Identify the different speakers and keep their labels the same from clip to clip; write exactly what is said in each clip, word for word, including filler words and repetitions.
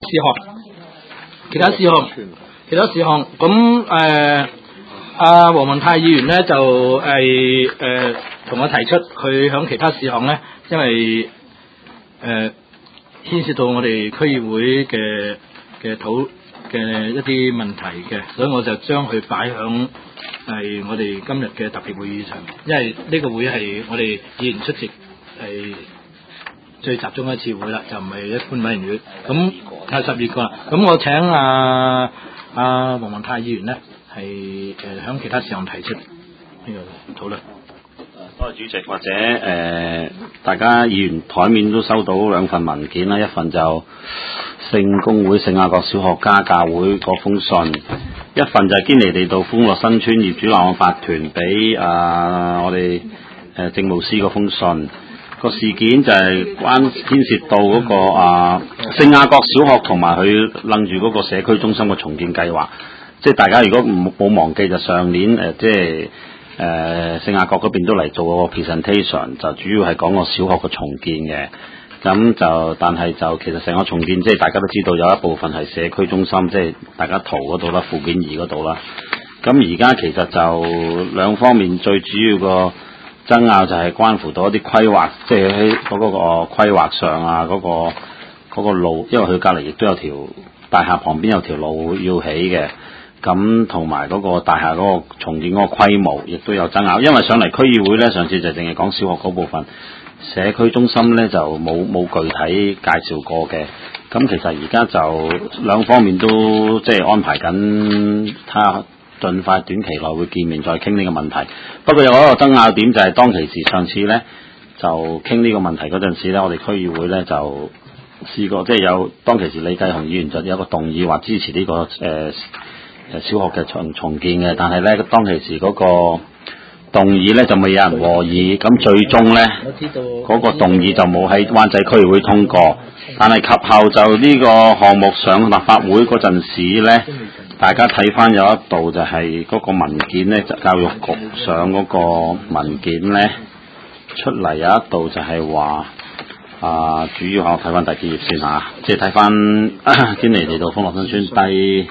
Speaker 1: 事項，其他事項，其他事項，咁誒，阿黃文泰議員咧就係誒同我提出，佢響其他事項咧，因為誒、呃、牽涉到我哋區議會嘅嘅討嘅一啲問題嘅，所以我就將佢擺響係我哋今日嘅特別會議上，因為呢個會係我哋議員出席係最集中一次會啦，就唔係一般委員會。咁係十二個啦。咁我請阿阿黃文泰議員咧係誒響其他事項提出呢個討論。
Speaker 2: 多謝主席，或者誒、呃、大家議員台面都收到兩份文件啦，一份就聖公會聖雅各小學家教會嗰封信，一份就係堅尼地道歡樂新村業主立案法團俾啊我哋誒、呃、政務司嗰封信。個事件就係關牽涉到嗰、那個啊聖雅各小學同埋佢楞住嗰個社區中心嘅重建計劃，即係大家如果唔冇忘記就上年誒、呃、即係誒聖雅各嗰邊都嚟做個 presentation， 就主要係講個小學嘅重建嘅。咁就但係就其實成個重建即係大家都知道有一部分係社區中心，即係大家圖嗰度啦，附件二嗰度啦。咁而家其實就兩方面最主要個爭拗就係關乎到一啲規劃，即係喺嗰個規劃上啊，嗰、嗰個嗰個路，因為佢隔離亦都有條大廈旁邊有條路要起嘅，咁同埋嗰個大廈嗰個重建嗰個規模亦都有爭拗。因為上嚟區議會咧，上次就淨係講小學嗰部分，社區中心咧就冇冇具體介紹過嘅。咁其實而家就兩方面都即係安排緊，睇下盡快短期內會見面再傾呢個問題。不過有一個爭拗點就係當其時上次咧就傾呢個問題嗰陣時咧，我哋區議會咧就試過即係有當其時李繼雄議員就有一個動議話支持呢、這個誒誒、呃、小學嘅重重建嘅，但係咧當其時嗰個動議咧就未有人和議，咁最終咧嗰、那個動議就冇喺灣仔區議會通過，但係及後就呢個項目上立法會嗰陣時咧。大家睇翻有一度就係嗰個文件咧，就教育局上嗰個文件咧出嚟有一度就係話啊，主要我睇翻第幾頁先嚇，即係睇翻堅尼地道歡樂新村第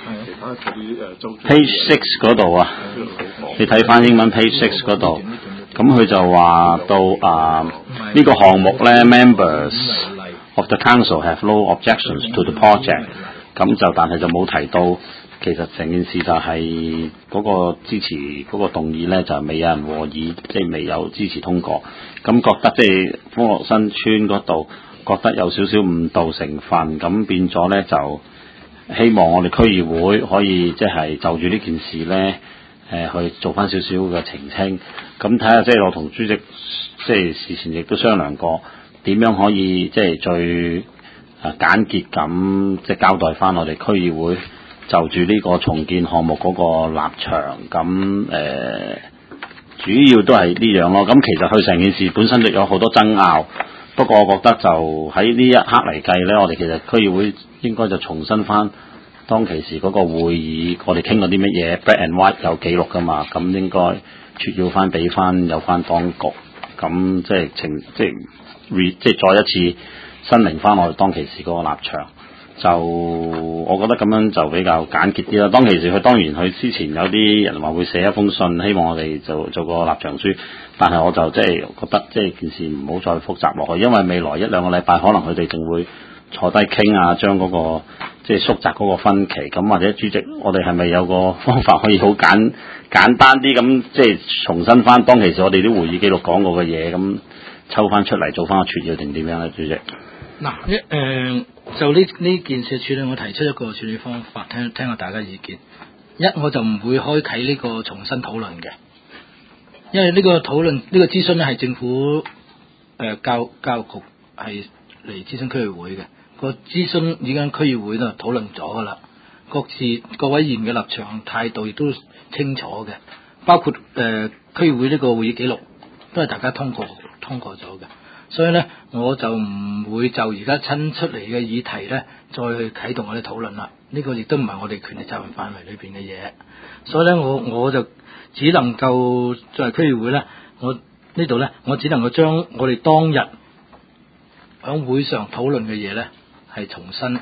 Speaker 2: page six 嗰度啊，你睇翻英文 page six 嗰度，咁佢就話到啊呢、這個項目咧 ，members of the council have no objections to the project， 咁就但係就冇提到。其實成件事就係嗰個支持嗰個動議咧，就未有人和議，即係未有支持通過。咁覺得即係歡樂新村嗰度覺得有少少誤導成分，咁變咗咧就希望我哋區議會可以即係就住呢件事咧，誒去做翻少少嘅澄清。咁睇下即係我同主席即係事前亦都商量過，點樣可以即係最啊簡潔咁即係交代翻我哋區議會。就住呢個重建項目嗰個立場，咁誒、呃、主要都係呢樣咯。咁其實佢成件事本身都有好多爭拗，不過我覺得就喺呢一刻嚟計呢，我哋其實區議會應該就重新翻當其時嗰個會議，我哋傾過啲乜嘢 black and white 有記錄噶嘛，咁應該撮要翻俾翻有翻當局，咁即係情即係 re 即係再一次申明翻我哋當其時嗰個立場。就我覺得咁樣就比較簡潔啲啦。當其時佢當然佢之前有啲人話會寫一封信，希望我哋就做個立場書，但係我就即係覺得即係件事唔好再複雜落去，因為未來一兩個禮拜可能佢哋仲會坐低傾啊，將嗰個即係縮窄嗰個分歧。咁或者主席，我哋係咪有個方法可以好簡簡單啲咁，即係重新翻當其時我哋啲會議記錄講過嘅嘢，咁抽翻出嚟做翻個撮要定點樣咧，主席？
Speaker 1: 嗱，一、呃、就呢呢件事處理，我提出一個處理方法，聽聽下大家意見。一，我就唔會開啓呢個重新討論嘅，因為呢個討論呢、呢個諮詢咧係政府誒、呃、教教育局係嚟諮詢區議會嘅。個諮詢已經區議會都討論咗噶啦，各自各位議員嘅立場態度亦都清楚嘅，包括誒、呃、區議會呢個會議記錄都係大家通過通過咗嘅。所以咧，我就唔會就而家親出嚟嘅議題咧，再去啟動我哋討論啦。呢、這個亦都唔係我哋權力責任範圍裏邊嘅嘢。所以咧，我我就只能夠作為區議會咧，我呢度咧，我只能夠將我哋當日響會上討論嘅嘢咧，係重新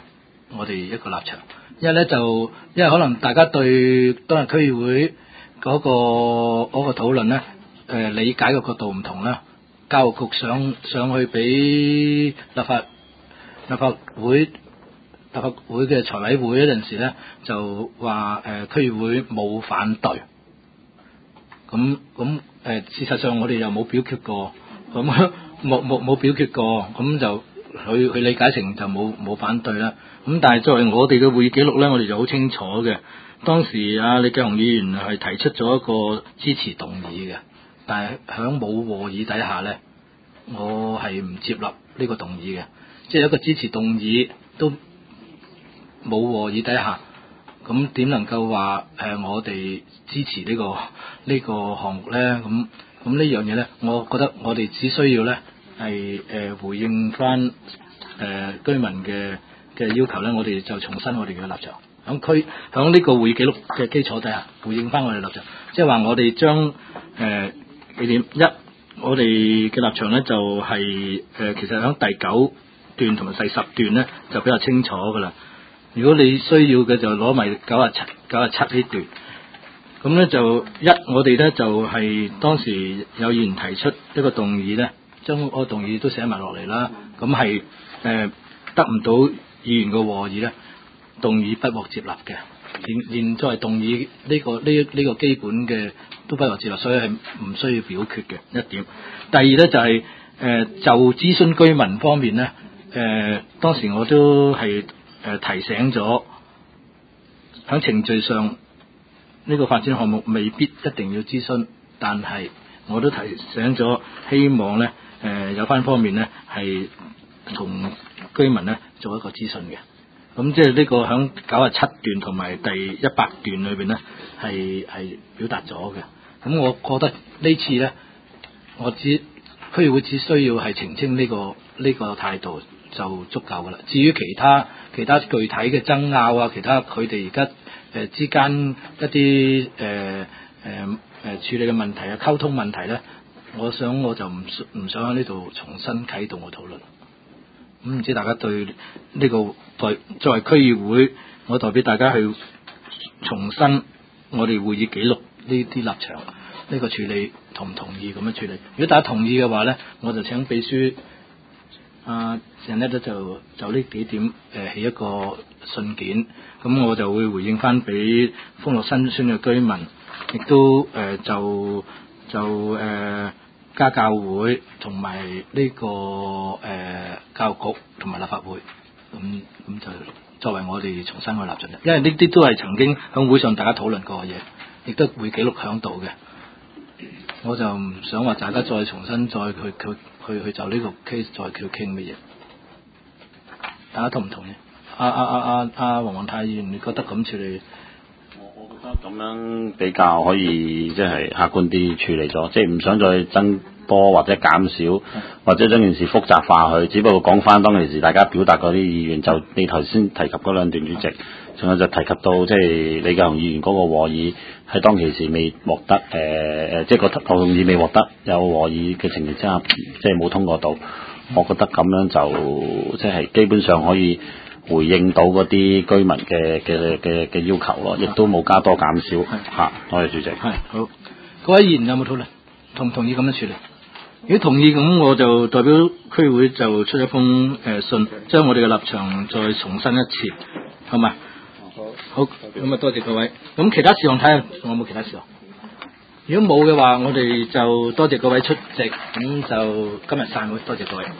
Speaker 1: 我哋一個立場。因為咧就因為可能大家對當日區議會嗰、嗰個嗰、嗰個討論咧，誒、呃、理解嘅角度唔同啦。教育局上上去俾立法立法會立法會嘅財委會嗰陣時咧，就話誒、呃、區議會冇反對。咁咁誒，事實上我哋又冇表決過，咁冇冇冇表決過，咁就佢佢理解成就冇冇反對啦。咁但係作為我哋嘅會議記錄咧，我哋就好清楚嘅。當時啊李繼雄議員係提出咗一個支持動議嘅，但係響冇和議底下咧，我係唔接納呢個動議嘅，即係一個支持動議都冇和議底下。咁點能夠話誒、呃、我哋支持呢、呢個呢、呢個項目咧？咁咁呢樣嘢咧，我覺得我哋只需要咧係誒回應翻誒、呃、居民嘅嘅要求咧，我哋就重申我哋嘅立場，響區響呢個會議記錄嘅基礎底下回應翻我哋立場，即係話我哋將誒幾點一，我哋嘅立場咧就係、是、誒、呃、其實響第九段同埋第十段咧就比較清楚噶啦。如果你需要嘅就攞埋九啊七九啊七呢段，咁咧就一我哋咧就係、是、當時有議員提出一個動議咧，將個動議都寫埋落嚟啦。咁係誒得唔到議員嘅和議咧，動議不獲接納嘅。連連作為動議呢、這個呢呢、這個基本嘅都不獲接納，所以係唔需要表決嘅一點。第二咧就係、是、誒、呃、就諮詢居民方面咧，誒、呃、當時我都係。誒、呃、提醒咗喺程序上呢、這個發展項目未必一定要諮詢，但係我都提醒咗，希望咧誒、呃、有關方面咧係同居民咧做一個諮詢嘅。咁即係呢個喺九啊七段同埋第一百段裏邊咧係係表達咗嘅。咁我覺得呢次咧，我只區議會只需要係澄清呢、這個呢、這個態度就足夠噶啦。至於其他其他具體嘅爭拗啊，其他佢哋而家誒之間一啲誒誒誒處理嘅問題啊，溝通問題咧，我想我就唔唔想喺呢度重新啟動個討論。咁、嗯、唔知大家對呢個代作為區議會，我代表大家去重申我哋會議記錄呢啲立場，呢、呢個處理同唔同意咁樣處理？如果大家同意嘅話咧，我就請秘書。啊，成日咧就就呢幾點誒、呃、起一個信件，咁我就會回應翻俾豐樂新村嘅居民，亦都誒、呃、就就誒、呃、家教會同埋呢個誒、呃、教育局同埋立法會，咁咁就作為我哋重新嘅立場，因為呢啲都係曾經喺會上大家討論過嘅嘢，亦都會記錄響度嘅。我就唔想話大家再重新再去去去去就呢個 case 再去傾乜嘢，大家同唔同意？阿阿阿阿阿黃宏泰議員，你覺得咁處理？
Speaker 2: 我我覺得咁樣比較可以即係客觀啲處理咗，即係唔想再增多或者減少，或者將件事複雜化去。只不過講翻當其時大家表達嗰啲意願，就你頭先提及嗰兩段主席，仲有就提及到即係李繼雄議員嗰個和議。喺當其時未獲得誒誒、呃，即係個同意未獲得有和議嘅情形之下，即係冇通過到。我覺得咁樣就即係基本上可以回應到嗰啲居民嘅嘅嘅嘅要求咯，亦都冇加多減少嚇。多謝主席。
Speaker 1: 係好，各位議員有冇討論？同唔同意咁樣處理？如果同意咁，我就代表區議會就出一封誒、呃、信，將我哋嘅立場再重申一次，好嘛？好，咁啊多謝各位。咁其他事項睇下仲有冇其他事項？如果冇嘅話，我哋就多謝各位出席。咁就今日散會，多謝各位。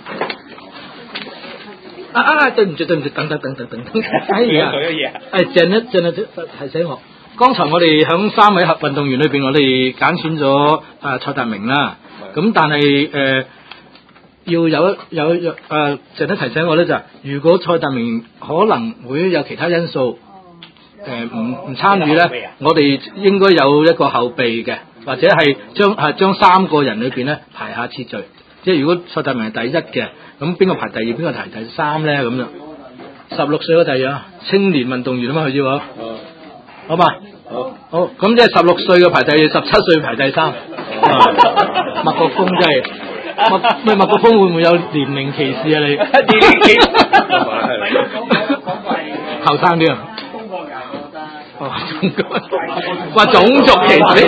Speaker 1: 啊啊！對唔住對唔住，等等等等等等。哎呀，誒鄭一鄭一提醒我，剛才我哋響三位合運動員裏邊，我哋揀選咗啊蔡達明啦。咁但係誒、呃、要有有有誒鄭一提醒我咧，就係如果蔡達明可能會有其他因素。誒唔唔參與咧，我哋應該有一個後備嘅，或者係將係將三個人裏邊咧排下次序。即係如果蔡達明係第一嘅，咁邊個排第二，邊個排第三咧？咁樣十六歲嗰第二青年運動員啊嘛，佢知喎。好嘛？好。好，咁即係十六歲嘅排第二，十七歲排第三。麥國峰真係麥咩？麥國峰會唔會有年齡歧視啊？你？年齡歧視。 後生啲啊？哦，哇，種族歧視！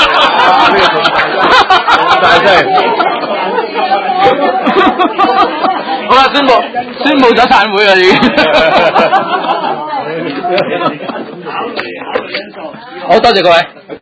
Speaker 2: 大真係。
Speaker 1: 好啦，宣布宣布咗散會啦，已經。好多謝各位。